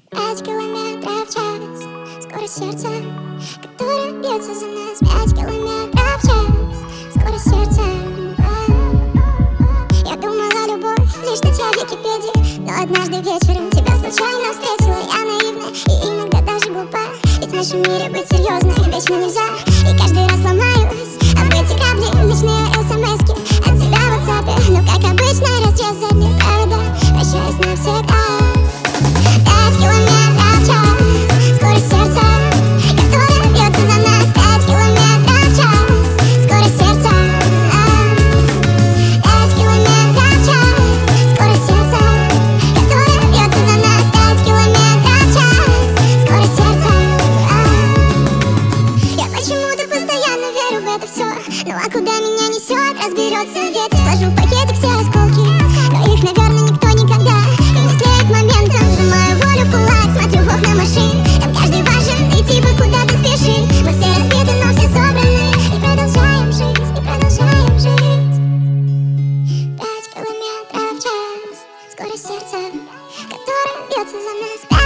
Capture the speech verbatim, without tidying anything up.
Пять километров в час, скорость сердца, которое бьется за нас. Пять километров в час, скорость сердца. Я думала, любовь лишь статья в Википедии, но однажды вечером тебя случайно встретила. Я наивна и иногда даже глупа, ведь в нашем мире быть серьезной вечно нельзя. И каждый раз ломаюсь об эти кабли, личные смски от тебя в WhatsApp. Но как обычно разъезд задних провода, прощаюсь навсегда. Пять километров в час, скорость сердца, которое бьется за нас. Пять километров в час, скорость сердца. Пять километров в час, скорость сердца, которое бьется за нас. Пять километров в час, скорость сердца. Я почему-то постоянно верю в это все, ну а куда меня несет, разберется ветер. Сложу в пакетик все осколки, но их, наверное, никто никогда не склеит моментом. Сжимаю волю в кулак, смотрю в окна машин, там каждый важен, идти бы куда-то спешит. Мы все разбиты, но все собраны, и продолжаем жить, и продолжаем жить. Пять километров в час, скорость сердца, которое бьется за нас.